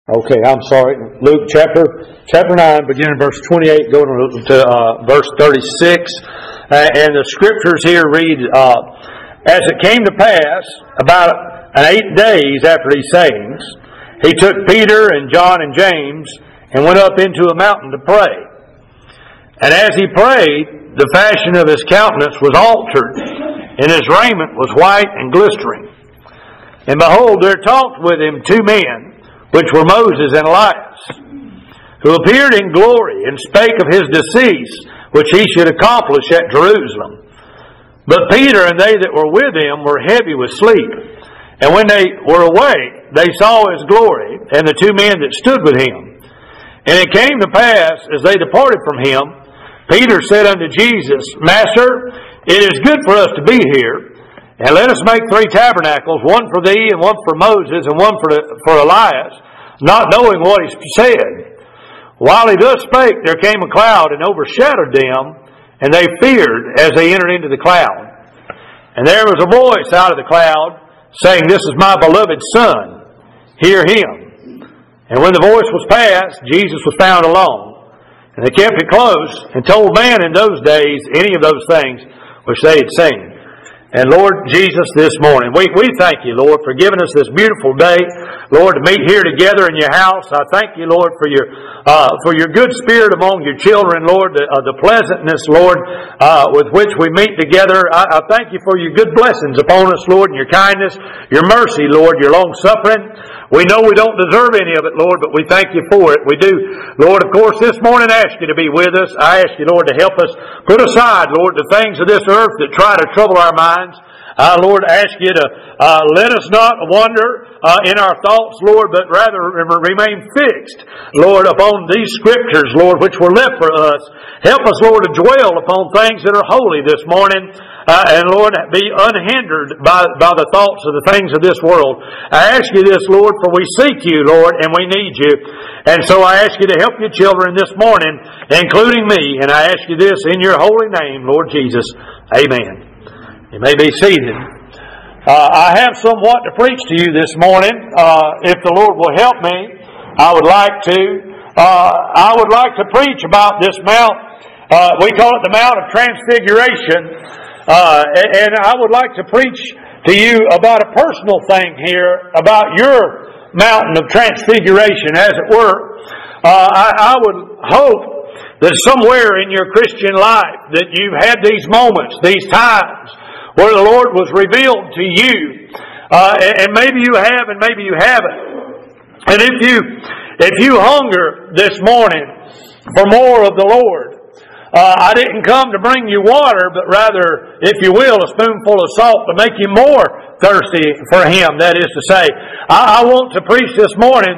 Okay, I'm sorry. Luke chapter 9, beginning verse 28, going to verse 36. And the scriptures here read, As it came to pass, about 8 days after these sayings, he took Peter and John and James and went up into a mountain to pray. And as he prayed, the fashion of his countenance was altered, and his raiment was white and glistering. And behold, there talked with him 2 men, which were Moses and Elias, who appeared in glory and spake of his decease, which he should accomplish at Jerusalem. But Peter and they that were with him were heavy with sleep. And when they were awake, they saw his glory, and the 2 men that stood with him. And it came to pass, as they departed from him, Peter said unto Jesus, Master, it is good for us to be here. And let us make 3 tabernacles, one for thee, and one for Moses, and one for Elias, not knowing what he said. While he thus spake, there came a cloud and overshadowed them, and they feared as they entered into the cloud. And there was a voice out of the cloud, saying, This is my beloved Son, hear him. And when the voice was past, Jesus was found alone. And they kept it close, and told man in those days any of those things which they had seen. And Lord Jesus, this morning, we thank you, Lord, for giving us this beautiful day, Lord, to meet here together in your house. I thank you, Lord, for your good spirit among your children, Lord, the pleasantness, Lord, with which we meet together. I thank you for your good blessings upon us, Lord, and your kindness, your mercy, Lord, your long suffering. We know we don't deserve any of it, Lord, but we thank you for it. We do, Lord, of course, this morning I ask you to be with us. I ask you, Lord, to help us put aside, Lord, the things of this earth that try to trouble our minds. Lord, I ask you to let us not wander in our thoughts, Lord, but rather remain fixed, Lord, upon these scriptures, Lord, which were left for us. Help us, Lord, to dwell upon things that are holy this morning. And Lord, be unhindered by the thoughts of the things of this world. I ask you this, Lord, for we seek you, Lord, and we need you. And so I ask you to help your children this morning, including me. And I ask you this in your holy name, Lord Jesus. Amen. You may be seated. I have somewhat to preach to you this morning. If the Lord will help me, I would like to preach about this mount. We call it the Mount of Transfiguration. And I would like to preach to you about a personal thing here, about your mountain of transfiguration, as it were. I would hope that somewhere in your Christian life that you've had these moments, these times, where the Lord was revealed to you. And maybe you have and maybe you haven't. And if you hunger this morning for more of the Lord, I didn't come to bring you water, but rather, if you will, a spoonful of salt to make you more thirsty for Him. That is to say, I want to preach this morning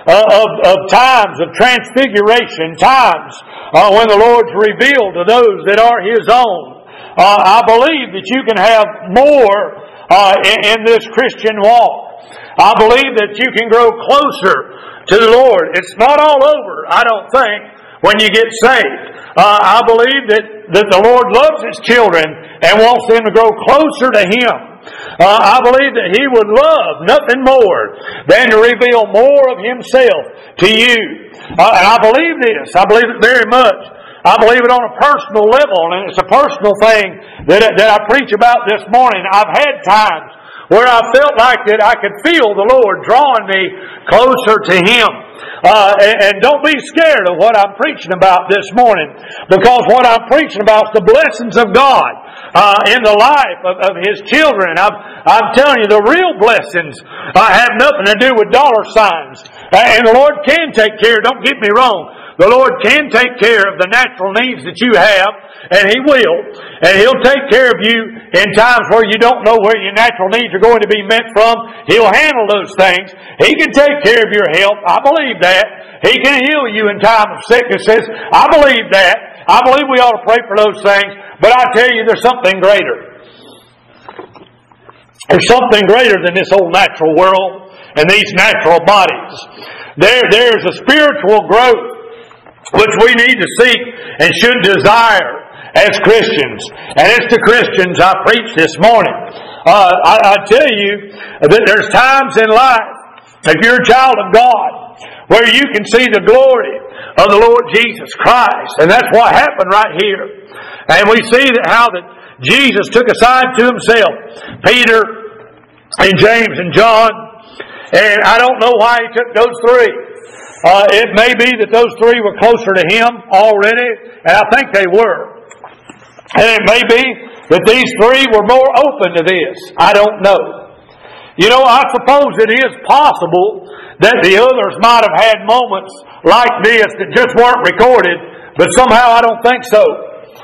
of times of transfiguration, times when the Lord's revealed to those that are His own. I believe that you can have more in this Christian walk. I believe that you can grow closer to the Lord. It's not all over, I don't think, when you get saved. I believe that the Lord loves His children and wants them to grow closer to Him. I believe that He would love nothing more than to reveal more of Himself to you. And I believe this. I believe it very much. I believe it on a personal level, and it's a personal thing that I preach about this morning. I've had times where I felt like that I could feel the Lord drawing me closer to Him. And don't be scared of what I'm preaching about this morning, because what I'm preaching about is the blessings of God in the life of His children. I'm telling you, the real blessings have nothing to do with dollar signs. And the Lord can take care, don't get me wrong. The Lord can take care of the natural needs that you have, and He will. And He'll take care of you in times where you don't know where your natural needs are going to be met from. He'll handle those things. He can take care of your health. I believe that. He can heal you in time of sickness. I believe that. I believe we ought to pray for those things. But I tell you, there's something greater. There's something greater than this old natural world and these natural bodies. There's a spiritual growth which we need to seek and should desire as Christians. And it's to Christians I preach this morning. I tell you that there's times in life, if you're a child of God, where you can see the glory of the Lord Jesus Christ. And that's what happened right here. And we see that how that Jesus took aside to Himself Peter and James and John. And I don't know why He took those three. It may be that those three were closer to Him already, and I think they were. And it may be that these three were more open to this. I don't know. You know, I suppose it is possible that the others might have had moments like this that just weren't recorded, but somehow I don't think so.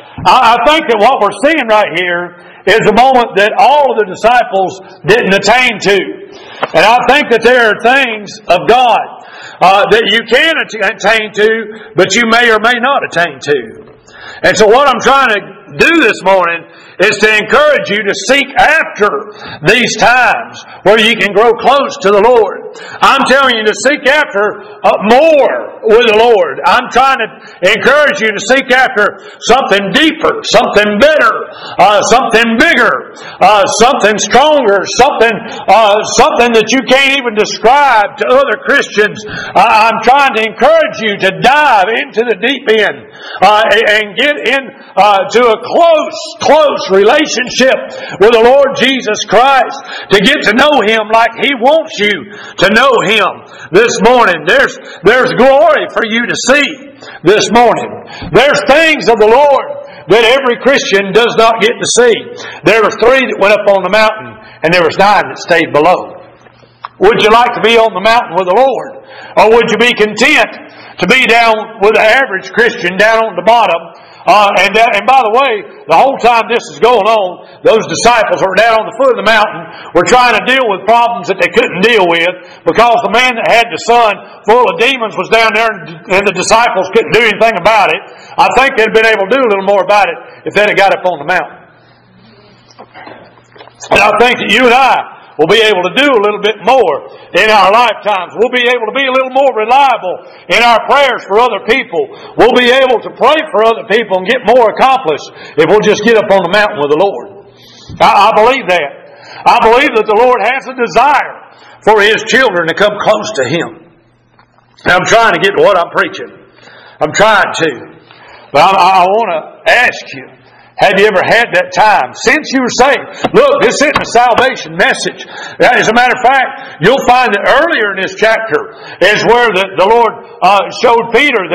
I think that what we're seeing right here is a moment that all of the disciples didn't attain to. And I think that there are things of God that you can attain to, but you may or may not attain to. And so what I'm trying to do this morning is to encourage you to seek after these times where you can grow close to the Lord. I'm telling you to seek after more with the Lord. I'm trying to encourage you to seek after something deeper, something better, something bigger, something stronger, something that you can't even describe to other Christians. I'm trying to encourage you to dive into the deep end and get in to a close relationship with the Lord Jesus Christ, to get to know Him like He wants you to know Him this morning. There's glory for you to see this morning. There's things of the Lord that every Christian does not get to see. There were 3 that went up on the mountain, and there was 9 that stayed below. Would you like to be on the mountain with the Lord? Or would you be content to be down with the average Christian down on the bottom? And by the way, the whole time this is going on, those disciples who were down on the foot of the mountain were trying to deal with problems that they couldn't deal with because the man that had the son full of demons was down there and the disciples couldn't do anything about it. I think they'd been able to do a little more about it if they'd have got up on the mountain. And I think that you and I will be able to do a little bit more in our lifetimes. We'll be able to be a little more reliable in our prayers for other people. We'll be able to pray for other people and get more accomplished if we'll just get up on the mountain with the Lord. I believe that. I believe that the Lord has a desire for His children to come close to Him. And I'm trying to get to what I'm preaching. I'm trying to. But I want to ask you, have you ever had that time since you were saved? Look, this isn't a salvation message. As a matter of fact, you'll find that earlier in this chapter is where the Lord showed Peter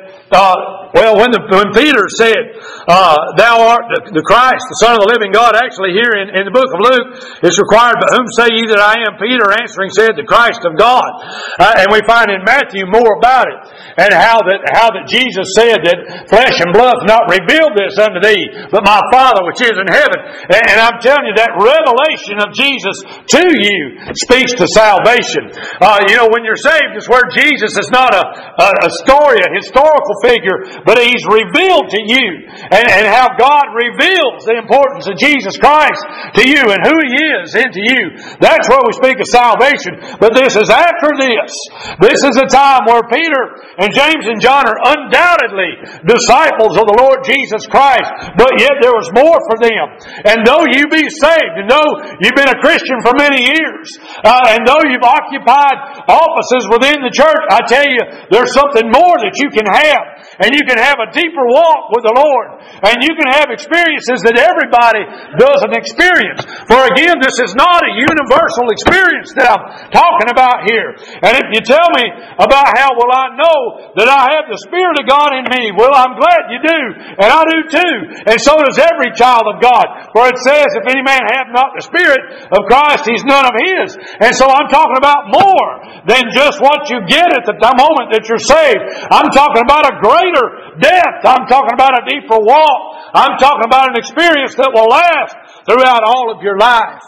when Peter said, "Thou art the Christ, the Son of the living God," actually here in the book of Luke, it's required, "But whom say ye that I am?" Peter answering said, "The Christ of God." And we find in Matthew more about it, and how that Jesus said that flesh and blood not revealed this unto thee, but my Father which is in heaven. And I'm telling you, that revelation of Jesus to you speaks to salvation. When you're saved, it's where Jesus is not a story, a historical figure, but He's revealed to you, and how God reveals the importance of Jesus Christ to you and who He is into you. That's where we speak of salvation. But this is after this. This is a time where Peter and James and John are undoubtedly disciples of the Lord Jesus Christ, but yet there was more for them. And though you be saved, and though you've been a Christian for many years, and though you've occupied offices within the church, I tell you, there's something more that you can have. And you can have a deeper walk with the Lord. And you can have experiences that everybody doesn't experience. For again, this is not a universal experience that I'm talking about here. And if you tell me about how will I know that I have the Spirit of God in me, well, I'm glad you do. And I do too. And so does every child of God. For it says, if any man have not the Spirit of Christ, he's none of His. And so I'm talking about more than just what you get at the moment that you're saved. I'm talking about a greater depth. I'm talking about a deeper walk. I'm talking about an experience that will last throughout all of your life.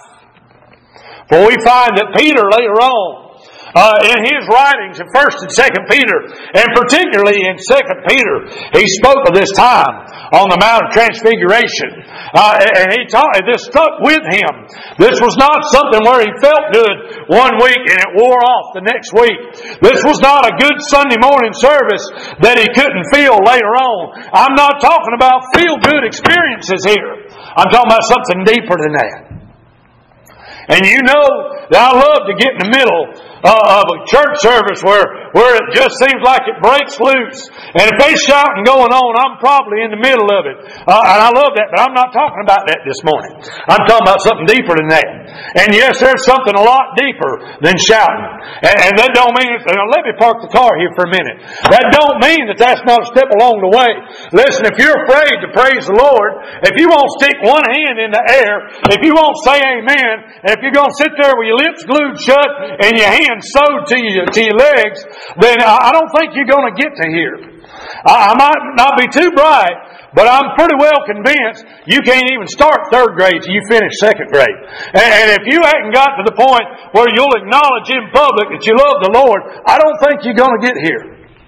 For we find that Peter later on, in his writings in 1st and 2nd Peter, and particularly in 2nd Peter, he spoke of this time on the Mount of Transfiguration. And he taught, this stuck with him. This was not something where he felt good one week and it wore off the next week. This was not a good Sunday morning service that he couldn't feel later on. I'm not talking about feel-good experiences here. I'm talking about something deeper than that. And you know that I love to get in the middle of a church service where it just seems like it breaks loose. And if they shouting going on, I'm probably in the middle of it. And I love that, but I'm not talking about that this morning. I'm talking about something deeper than that. And yes, there's something a lot deeper than shouting. And that don't mean, let me park the car here for a minute. That don't mean that that's not a step along the way. Listen, if you're afraid to praise the Lord, if you won't stick one hand in the air, if you won't say amen, and if you're going to sit there with your lips glued shut and your hands sewed to your legs, then I don't think you're going to get to here. I might not be too bright, but I'm pretty well convinced you can't even start third grade till you finish second grade. And if you hadn't got to the point where you'll acknowledge in public that you love the Lord, I don't think you're going to get here.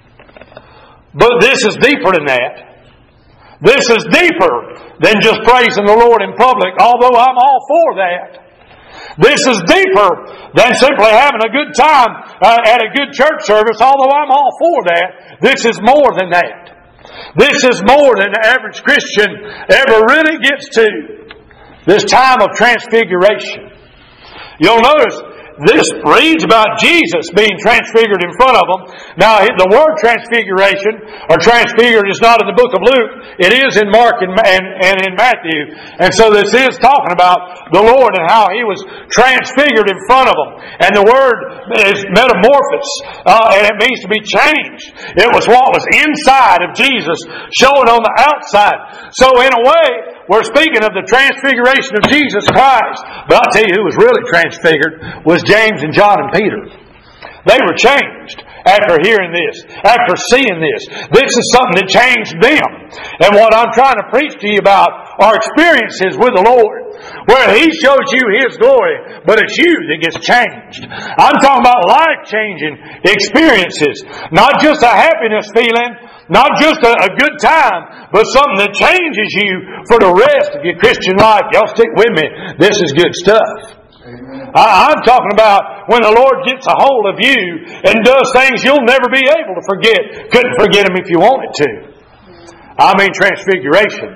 But this is deeper than that. This is deeper than just praising the Lord in public, although I'm all for that. This is deeper than simply having a good time at a good church service, although I'm all for that. This is more than that. This is more than the average Christian ever really gets to. This time of transfiguration. You'll notice this reads about Jesus being transfigured in front of them. Now, the word transfiguration or transfigured is not in the book of Luke. It is in Mark and in Matthew. And so this is talking about the Lord and how He was transfigured in front of them. And the word is metamorphosis, and it means to be changed. It was what was inside of Jesus showing on the outside. So in a way, we're speaking of the transfiguration of Jesus Christ. But I'll tell you who was really transfigured was James and John and Peter. They were changed after hearing this, after seeing this. This is something that changed them. And what I'm trying to preach to you about are experiences with the Lord, where He shows you His glory, but it's you that gets changed. I'm talking about life-changing experiences. Not just a happiness feeling, not just a good time, but something that changes you for the rest of your Christian life. Y'all stick with me. This is good stuff. I'm talking about when the Lord gets a hold of you and does things you'll never be able to forget. Couldn't forget Him if you wanted to. I mean transfigurations.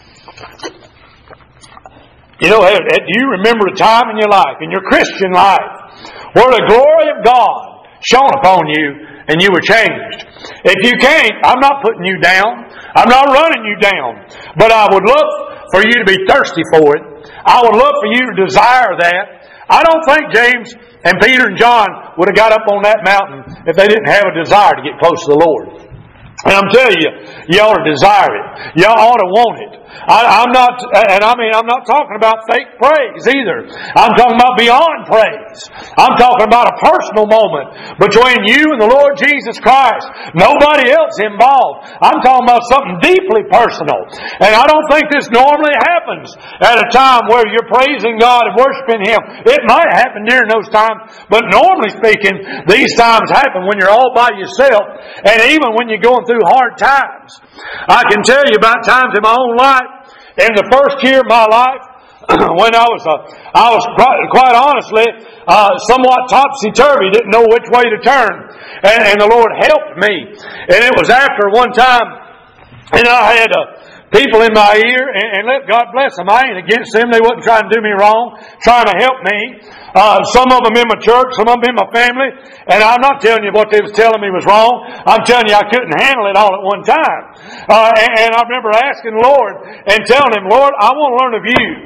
You know, do you remember a time in your life, in your Christian life, where the glory of God shone upon you and you were changed? If you can't, I'm not putting you down. I'm not running you down. But I would love for you to be thirsty for it. I would love for you to desire that. I don't think James and Peter and John would have got up on that mountain if they didn't have a desire to get close to the Lord. And I'm telling you, you ought to desire it. You ought to want it. I'm not talking about fake praise either. I'm talking about beyond praise. I'm talking about a personal moment between you and the Lord Jesus Christ. Nobody else involved. I'm talking about something deeply personal. And I don't think this normally happens at a time where you're praising God and worshiping Him. It might happen during those times, but normally speaking, these times happen when you're all by yourself, and even when you're going through hard times. I can tell you about times in my own life. In the first year of my life, when I was quite honestly somewhat topsy-turvy, didn't know which way to turn, and the Lord helped me. And it was after one time, and I had people in my ear, and let God bless them. I ain't against them. They wasn't trying to do me wrong, trying to help me. Some of them in my church, some of them in my family. And I'm not telling you what they was telling me was wrong. I'm telling you I couldn't handle it all at one time. And I remember asking the Lord and telling Him, Lord, I want to learn of You.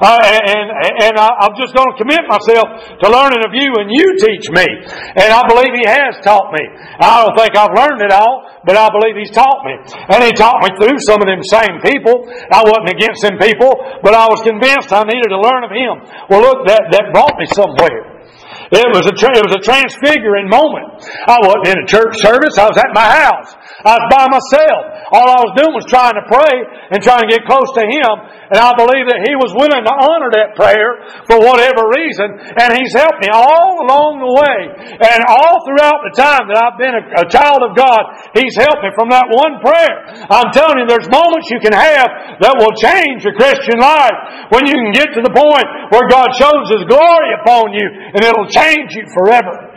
I'm just going to commit myself to learning of You, and You teach me. And I believe He has taught me. I don't think I've learned it all, but I believe He's taught me. And He taught me through some of them same people. I wasn't against them people, but I was convinced I needed to learn of Him. Well, look, that brought me somewhere. It was a transfiguring moment. I wasn't in a church service. I was at my house. I was by myself. All I was doing was trying to pray and trying to get close to Him. And I believe that He was willing to honor that prayer for whatever reason. And He's helped me all along the way. And all throughout the time that I've been a child of God, He's helped me from that one prayer. I'm telling you, there's moments you can have that will change your Christian life. When you can get to the point where God shows His glory upon you, and it'll change you forever.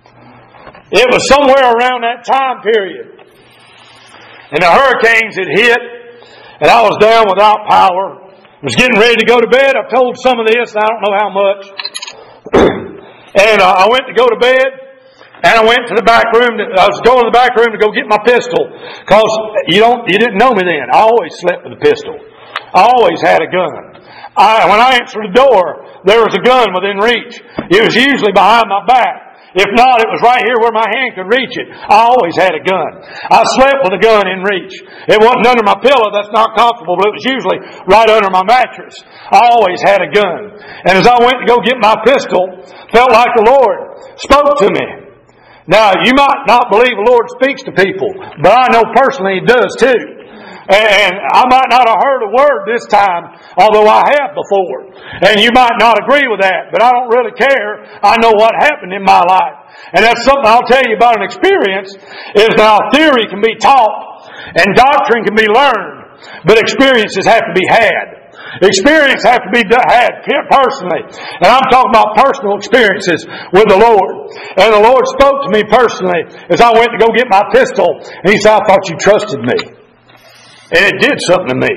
It was somewhere around that time period. And the hurricanes had hit, and I was down without power. I was getting ready to go to bed. I've told some of this, and I don't know how much. And I went to go to bed, and I went to the back room. I was going to the back room to go get my pistol, because you didn't know me then. I always slept with a pistol. I always had a gun. When I answered the door, there was a gun within reach. It was usually behind my back. If not, it was right here where my hand could reach it. I always had a gun. I slept with a gun in reach. It wasn't under my pillow. That's not comfortable, but it was usually right under my mattress. I always had a gun. And as I went to go get my pistol, felt like the Lord spoke to me. Now, you might not believe the Lord speaks to people, but I know personally He does too. And I might not have heard a word this time, although I have before. And you might not agree with that, but I don't really care. I know what happened in my life. And that's something I'll tell you about an experience, is now theory can be taught and doctrine can be learned, but experiences have to be had. Experience have to be had personally. And I'm talking about personal experiences with the Lord. And the Lord spoke to me personally as I went to go get my pistol. And He said, I thought you trusted me. And it did something to me.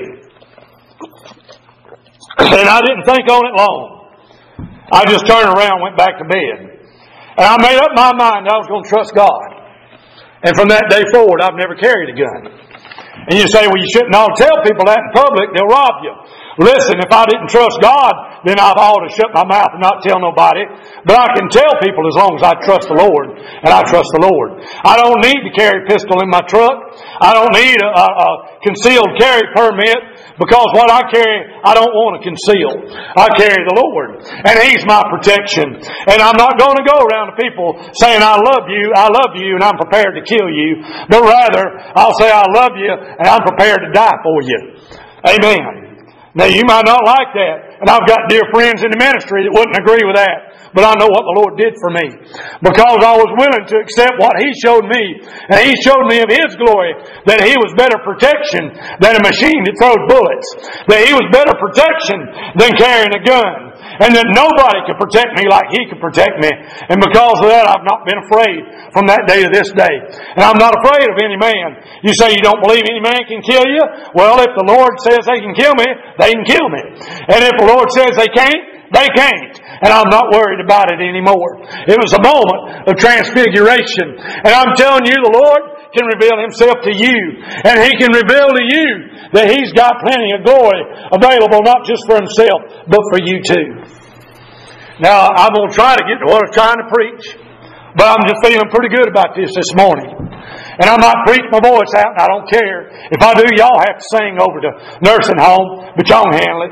And I didn't think on it long. I just turned around and went back to bed. And I made up my mind I was going to trust God. And from that day forward, I've never carried a gun. And you say, well, you shouldn't all tell people that in public. They'll rob you. Listen, if I didn't trust God, then I ought to shut my mouth and not tell nobody. But I can tell people as long as I trust the Lord, and I trust the Lord. I don't need to carry a pistol in my truck. I don't need a concealed carry permit, because what I carry, I don't want to conceal. I carry the Lord, and He's my protection. And I'm not going to go around to people saying, I love you, and I'm prepared to kill you. But rather, I'll say, I love you, and I'm prepared to die for you. Amen. Now, you might not like that, and I've got dear friends in the ministry that wouldn't agree with that, but I know what the Lord did for me, because I was willing to accept what He showed me, and He showed me of His glory, that He was better protection than a machine that throws bullets, that He was better protection than carrying a gun, and that nobody could protect me like He could protect me. And because of that, I've not been afraid from that day to this day. And I'm not afraid of any man. You say you don't believe any man can kill you? Well, if the Lord says they can kill me, they can kill me. And if the Lord says they can't, they can't. And I'm not worried about it anymore. It was a moment of transfiguration. And I'm telling you, the Lord can reveal Himself to you. And He can reveal to you that He's got plenty of glory available, not just for Himself, but for you too. Now, I'm going to try to get to what I'm trying to preach. But I'm just feeling pretty good about this morning. And I might preach my voice out, and I don't care. If I do, y'all have to sing over to nursing home, but y'all can handle it.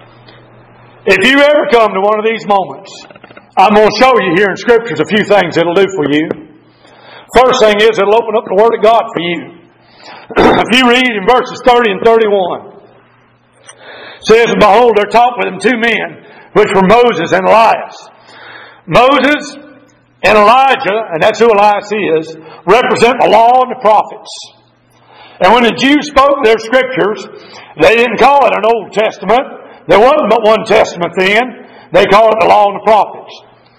If you ever come to one of these moments, I'm going to show you here in Scriptures a few things it'll do for you. First thing is, it'll open up the Word of God for you. If you read in verses 30 and 31, it says, and behold, there talked with him two men, which were Moses and Elias. Moses and Elijah, and that's who Elias is, represent the law and the prophets. And when the Jews spoke their Scriptures, they didn't call it an Old Testament. There wasn't but one Testament then. They call it the law and the prophets.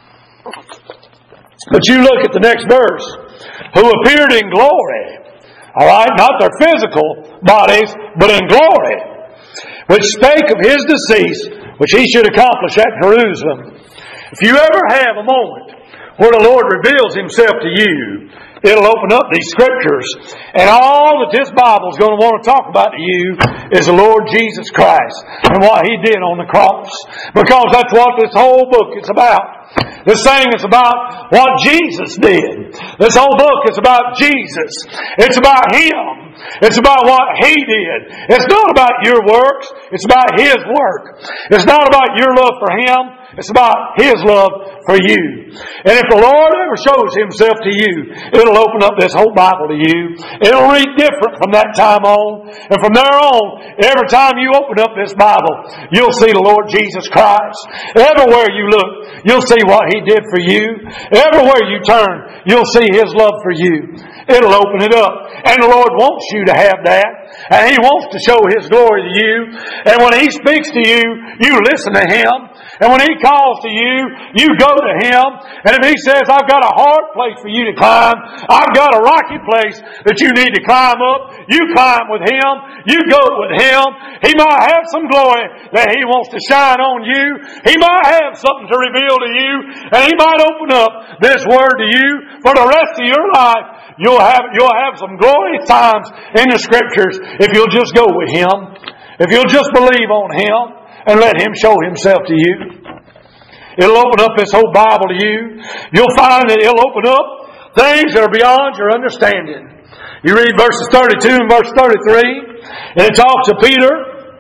But you look at the next verse. Who appeared in glory. Alright, not their physical bodies, but in glory. Which spake of His decease, which He should accomplish at Jerusalem. If you ever have a moment where the Lord reveals Himself to you, it'll open up these Scriptures. And all that this Bible is going to want to talk about to you is the Lord Jesus Christ and what He did on the cross. Because that's what this whole book is about. This thing is about what Jesus did. This whole book is about Jesus. It's about Him. It's about what He did. It's not about your works. It's about His work. It's not about your love for Him. It's about His love for you. And if the Lord ever shows Himself to you, it'll open up this whole Bible to you. It'll read different from that time on. And from there on, every time you open up this Bible, you'll see the Lord Jesus Christ. Everywhere you look, you'll see what He did for you. Everywhere you turn, you'll see His love for you. It'll open it up. And the Lord wants you to have that. And He wants to show His glory to you. And when He speaks to you, you listen to Him. And when He calls to you, you go to Him. And if He says, I've got a hard place for you to climb, I've got a rocky place that you need to climb up, you climb with Him, you go with Him. He might have some glory that He wants to shine on you. He might have something to reveal to you, and He might open up this Word to you for the rest of your life. You'll have some glorious times in the Scriptures if you'll just go with Him. If you'll just believe on Him and let Him show Himself to you. It'll open up this whole Bible to you. You'll find that it'll open up things that are beyond your understanding. You read verses 32 and verse 33, and it talks to Peter,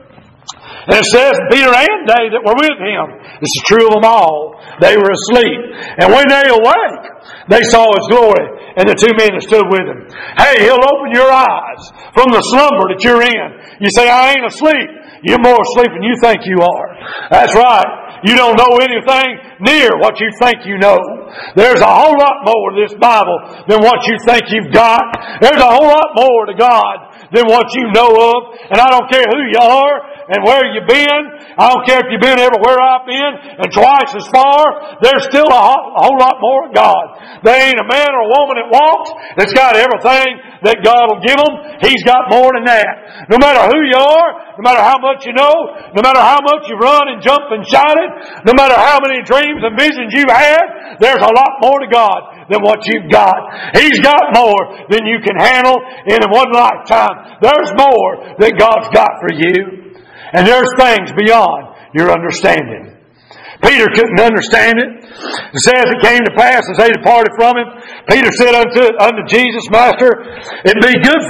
and it says, Peter and they that were with him, this is true of them all, they were asleep. And when they awake, they saw His glory, and the two men that stood with Him. Hey, He'll open your eyes from the slumber that you're in. You say, I ain't asleep. You're more asleep than you think you are. That's right. You don't know anything near what you think you know. There's a whole lot more to this Bible than what you think you've got. There's a whole lot more to God than what you know of. And I don't care who you are and where you've been. I don't care if you've been everywhere I've been and twice as far. There's still a whole lot more of God. There ain't a man or a woman that walks that's got everything that God will give them. He's got more than that. No matter who you are, no matter how much you know, no matter how much you run and jump and shouted, no matter how many dreams and visions you've had, there's a lot more to God than what you've got. He's got more than you can handle in one lifetime. There's more that God's got for you. And there's things beyond your understanding. Peter couldn't understand it. It says it came to pass as they departed from Him. Peter said unto Jesus, Master, it's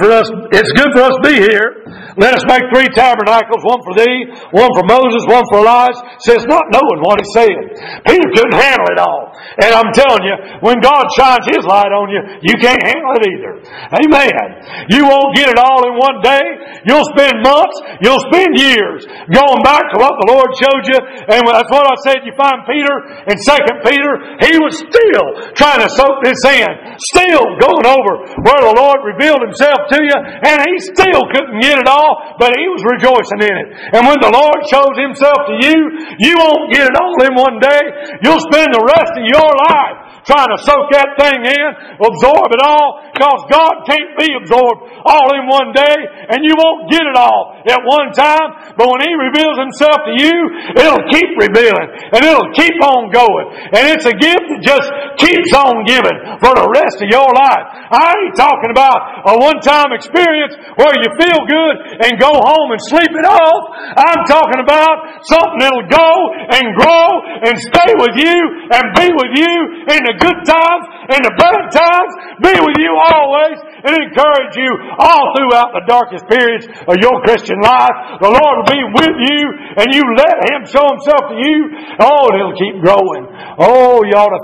good for us to be here. Let us make 3 tabernacles, one for Thee, one for Moses, one for Elias. Says not knowing what he said. Peter couldn't handle it all. And I'm telling you, when God shines His light on you, you can't handle it either. Amen. You won't get it all in one day. You'll spend months, you'll spend years going back to what the Lord showed you. And that's what I said. You find Peter in 2 Peter, he was still trying to soak this in. Still going over where the Lord revealed Himself to you. And he still couldn't get it all, but he was rejoicing in it. And when the Lord shows Himself to you, you won't get it all in one day. You'll spend the rest of your life trying to soak that thing in, absorb it all, because God can't be absorbed all in one day, and you won't get it all at one time. But when He reveals Himself to you, it'll keep revealing, and it'll keep on going. And it's a gift that just keeps on giving for the rest of your life. I ain't talking about a one-time experience where you feel good and go home and sleep it off. I'm talking about something that'll go and grow and stay with you and be with you in the good times and the bad times, be with you always and encourage you all throughout the darkest periods of your Christian life. The Lord will be with you, and you let Him show Himself to you. Oh, and it'll keep growing. Oh, you ought to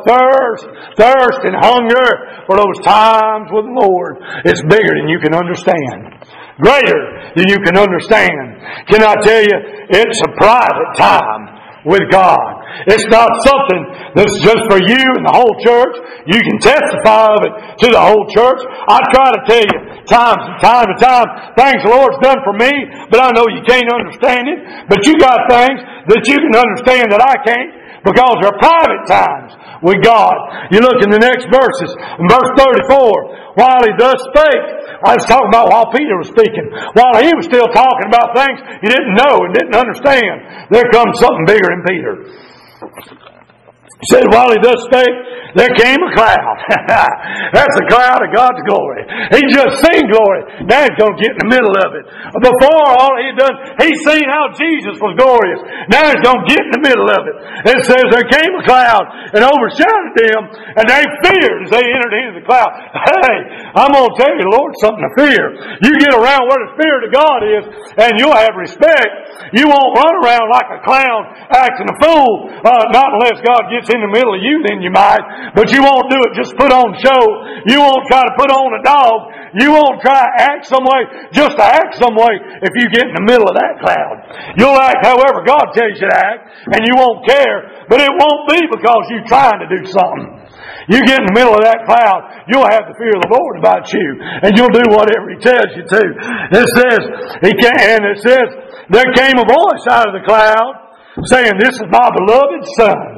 thirst and hunger for those times with the Lord. It's bigger than you can understand. Greater than you can understand. Can I tell you, it's a private time with God. It's not something that's just for you and the whole church. You can testify of it to the whole church. I try to tell you time to time things the Lord's done for me, but I know you can't understand it. But you got things that you can understand that I can't, because they're private times with God. You look in the next verses. In verse 34, while He thus spake, I was talking about while Peter was speaking. While he was still talking about things he didn't know and didn't understand, there comes something bigger in Peter. He said, while he thus spake, there came a cloud. That's a cloud of God's glory. He just seen glory. Now He's going to get in the middle of it. Before all He had done, He's seen how Jesus was glorious. Now He's going to get in the middle of it. It says there came a cloud and overshadowed them, and they feared as they entered into the cloud. Hey, I'm going to tell you, Lord, something to fear. You get around where the Spirit of God is, and you'll have respect. You won't run around like a clown acting a fool, not unless God gets in the middle of you, then you might. But you won't do it just put on show. You won't try to put on a dog. You won't try to act some way just to act some way if you get in the middle of that cloud. You'll act however God tells you to act, and you won't care. But it won't be because you're trying to do something. You get in the middle of that cloud, you'll have the fear of the Lord about you, and you'll do whatever He tells you to. It says, there came a voice out of the cloud, saying, "This is my beloved Son.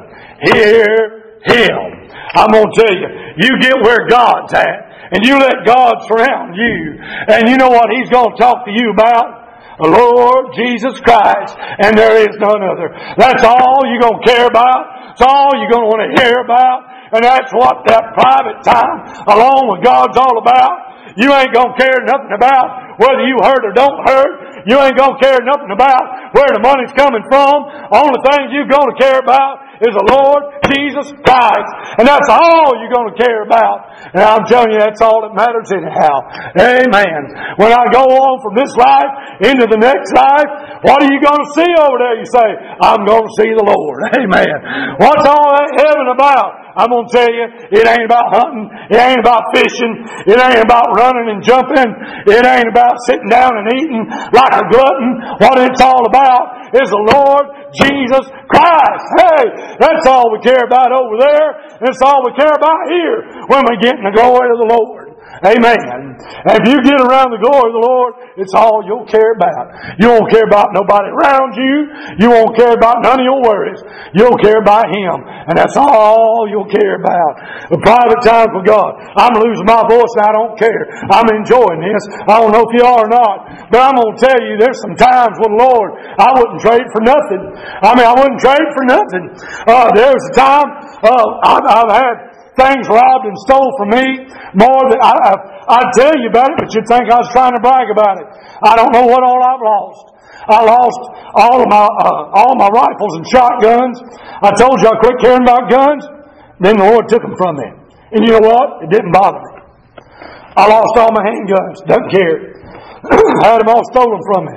Hear Him." I'm going to tell you, you get where God's at, and you let God surround you, and you know what He's going to talk to you about? The Lord Jesus Christ, and there is none other. That's all you're going to care about. That's all you're going to want to hear about. And that's what that private time along with God's all about. You ain't going to care nothing about whether you hurt or don't hurt. You ain't going to care nothing about where the money's coming from. Only thing you're going to care about is the Lord Jesus Christ. And that's all you're going to care about. And I'm telling you, that's all that matters anyhow. Amen. When I go on from this life into the next life, what are you going to see over there? You say, I'm going to see the Lord. Amen. What's all that heaven about? I'm going to tell you, it ain't about hunting. It ain't about fishing. It ain't about running and jumping. It ain't about sitting down and eating like a glutton. What it's all about is the Lord Jesus Christ. Hey, that's all we care about over there. That's all we care about here when we get in the glory of the Lord. Amen. And if you get around the glory of the Lord, it's all you'll care about. You won't care about nobody around you. You won't care about none of your worries. You'll care about Him. And that's all you'll care about. The private time with God. I'm losing my voice and I don't care. I'm enjoying this. I don't know if you are or not. But I'm going to tell you, there's some times with the Lord I wouldn't trade for nothing. I wouldn't trade for nothing. There was a time I've had things robbed and stole from me more than I'd tell you about it, but you'd think I was trying to brag about it. I don't know what all I've lost. I lost all of my rifles and shotguns. I told you I quit caring about guns. Then the Lord took them from me. And you know what? It didn't bother me. I lost all my handguns. Doesn't care. I had them all stolen from me.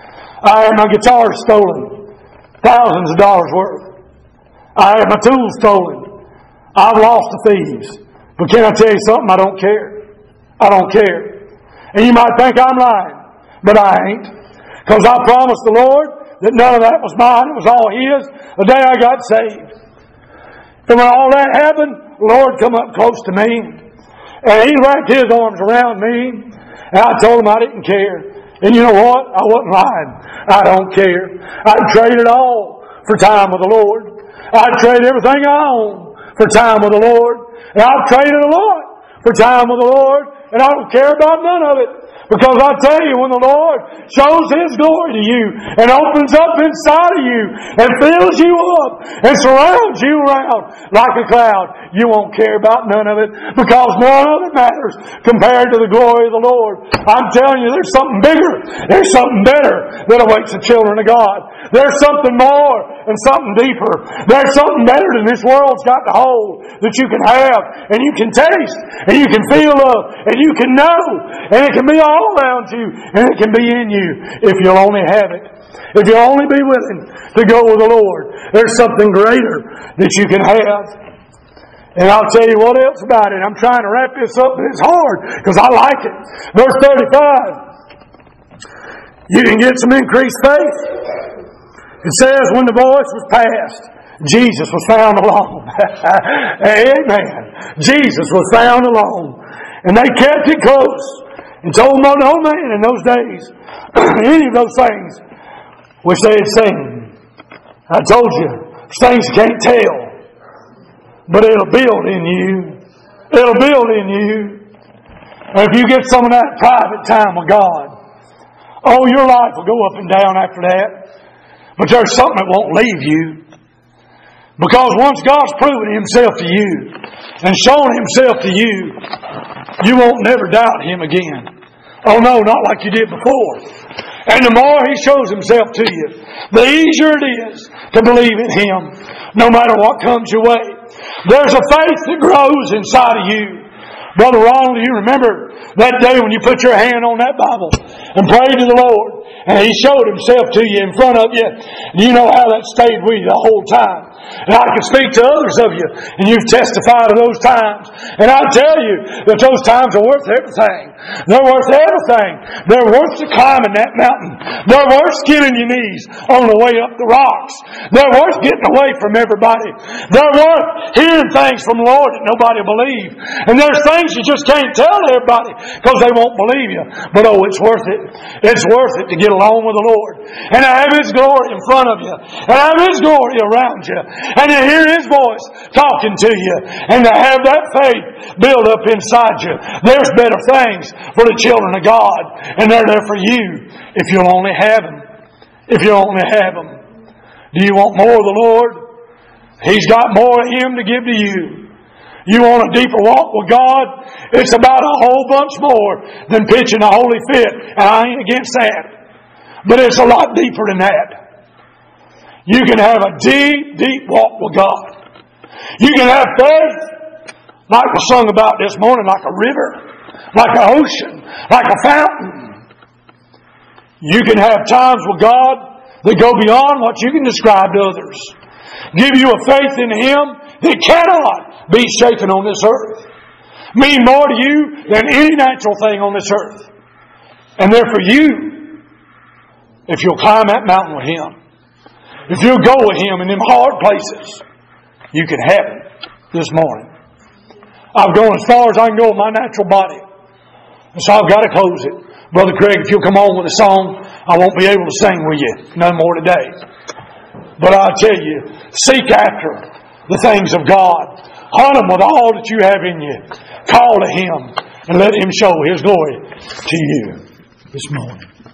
I had my guitar stolen. Thousands of dollars worth. I had my tools stolen. I've lost the thieves. But can I tell you something? I don't care. I don't care. And you might think I'm lying, but I ain't. Because I promised the Lord that none of that was mine. It was all His the day I got saved. And when all that happened, the Lord come up close to me. And He wrapped His arms around me. And I told Him I didn't care. And you know what? I wasn't lying. I don't care. I'd trade it all for time with the Lord. I'd trade everything I own for time with the Lord. And I've traded a lot for time with the Lord. And I don't care about none of it. Because I tell you, when the Lord shows His glory to you and opens up inside of you and fills you up and surrounds you around like a cloud, you won't care about none of it because none of it matters compared to the glory of the Lord. I'm telling you, there's something bigger. There's something better that awaits the children of God. There's something more and something deeper. There's something better than this world's got to hold that you can have and you can taste and you can feel of and you can know and it can be all around you and it can be in you if you'll only have it. If you'll only be willing to go with the Lord, there's something greater that you can have. And I'll tell you what else about it. I'm trying to wrap this up, but it's hard because I like it. Verse 35. You can get some increased faith. It says, when the voice was passed, Jesus was found alone. Amen. Jesus was found alone. And they kept it close and told no man in those days any of those things which they had seen. I told you, things you can't tell, but it'll build in you. It'll build in you. And if you get some of that private time with God, oh, your life will go up and down after that. But there's something that won't leave you. Because once God's proven Himself to you and shown Himself to you, you won't never doubt Him again. Oh no, not like you did before. And the more He shows Himself to you, the easier it is to believe in Him, no matter what comes your way. There's a faith that grows inside of you. Brother Ronald, do you remember that day when you put your hand on that Bible and prayed to the Lord and He showed Himself to you in front of you? And you know how that stayed with you the whole time. And I can speak to others of you, and you've testified of those times. And I tell you that those times are worth everything. They're worth everything. They're worth the climbing that mountain. They're worth skinning your knees on the way up the rocks. They're worth getting away from everybody. They're worth hearing things from the Lord that nobody will believe. And there's things you just can't tell everybody because they won't believe you. But oh, it's worth it. It's worth it to get along with the Lord and to have His glory in front of you and have His glory around you and to hear His voice talking to you and to have that faith build up inside you. There's better things for the children of God, and they're there for you if you'll only have them. If you'll only have them. Do you want more of the Lord? He's got more of Him to give to you. You want a deeper walk with God? It's about a whole bunch more than pitching a holy fit, and I ain't against that. But it's a lot deeper than that. You can have a deep, deep walk with God. You can have faith, like we sung about this morning, like a river, like an ocean, like a fountain. You can have times with God that go beyond what you can describe to others. Give you a faith in Him that cannot be shaken on this earth. Mean more to you than any natural thing on this earth. And they're for you if you'll climb that mountain with Him. If you'll go with Him in them hard places, you can have it this morning. I've gone as far as I can go with my natural body. And so I've got to close it. Brother Craig, if you'll come on with a song, I won't be able to sing with you no more today. But I tell you, seek after the things of God. Hunt them with all that you have in you. Call to Him and let Him show His glory to you this morning.